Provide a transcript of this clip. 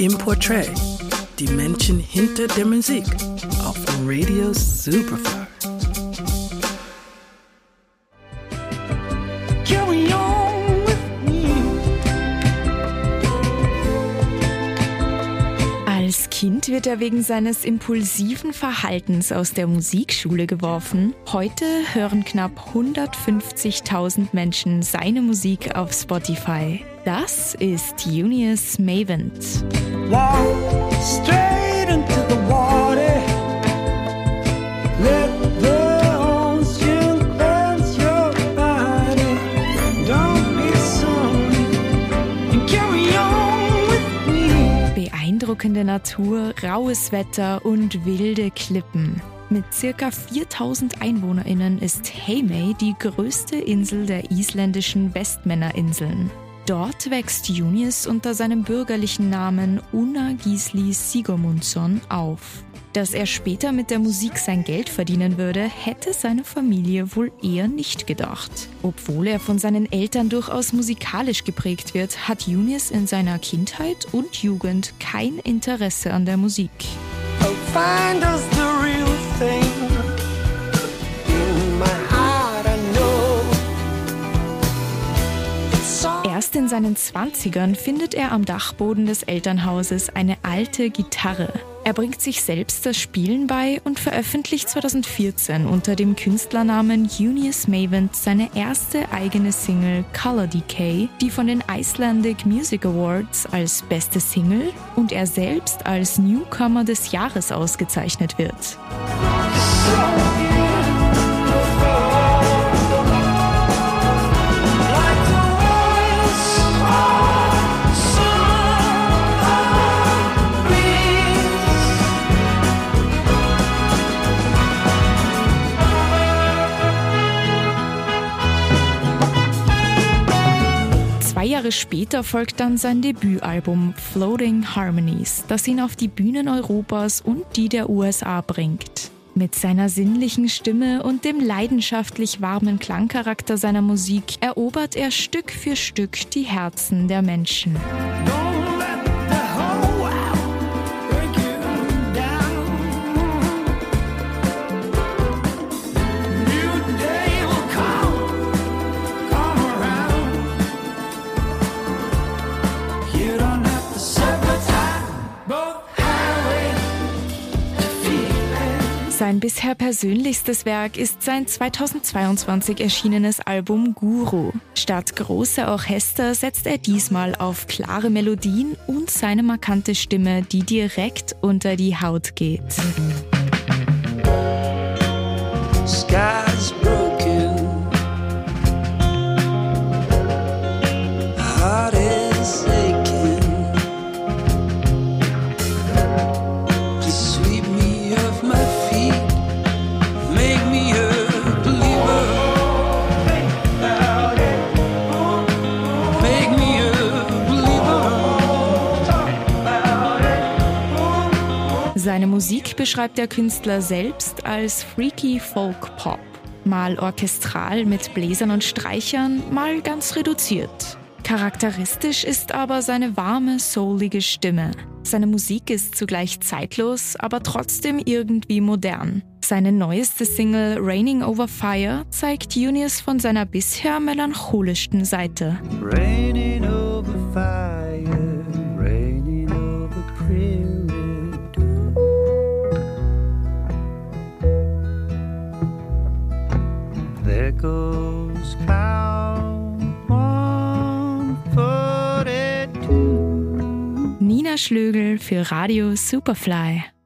Im Portrait, die Menschen hinter der Musik auf Radio Superfly. Carry on with me. Als Kind wird er wegen seines impulsiven Verhaltens aus der Musikschule geworfen. Heute hören knapp 150.000 Menschen seine Musik auf Spotify. Das ist Junius Mavent. Walk straight into the water. Let the ocean cleanse your body. Don't be sorry and carry on with me. Beeindruckende Natur, raues Wetter und wilde Klippen. Mit ca. 4.000 EinwohnerInnen ist Heimaey die größte Insel der isländischen Westmännerinseln. Dort wächst Junius unter seinem bürgerlichen Namen Una Gisli Sigurmundsson auf. Dass er später mit der Musik sein Geld verdienen würde, hätte seine Familie wohl eher nicht gedacht. Obwohl er von seinen Eltern durchaus musikalisch geprägt wird, hat Junius in seiner Kindheit und Jugend kein Interesse an der Musik. Find us the real thing. In my heart I know. Erst in seinen 20ern findet er am Dachboden des Elternhauses eine alte Gitarre. Er bringt sich selbst das Spielen bei und veröffentlicht 2014 unter dem Künstlernamen Junius Mavent seine erste eigene Single Color Decay, die von den Icelandic Music Awards als beste Single und er selbst als Newcomer des Jahres ausgezeichnet wird. Zwei Jahre später folgt dann sein Debütalbum Floating Harmonies, das ihn auf die Bühnen Europas und die der USA bringt. Mit seiner sinnlichen Stimme und dem leidenschaftlich warmen Klangcharakter seiner Musik erobert er Stück für Stück die Herzen der Menschen. Sein bisher persönlichstes Werk ist sein 2022 erschienenes Album Guru. Statt großer Orchester setzt er diesmal auf klare Melodien und seine markante Stimme, die direkt unter die Haut geht. Sky's broken. Heart is aching. Please sweep me off my feet. Make me a believer. Make me a believer. Seine Musik beschreibt der Künstler selbst als Freaky Folk Pop. Mal orchestral mit Bläsern und Streichern, mal ganz reduziert. Charakteristisch ist aber seine warme, soulige Stimme. Seine Musik ist zugleich zeitlos, aber trotzdem irgendwie modern. Seine neueste Single Raining Over Fire zeigt Junius von seiner bisher melancholischsten Seite. Raining over fire, raining over prairie dew. There goes cloud 142. Nina Schlögl für Radio Superfly.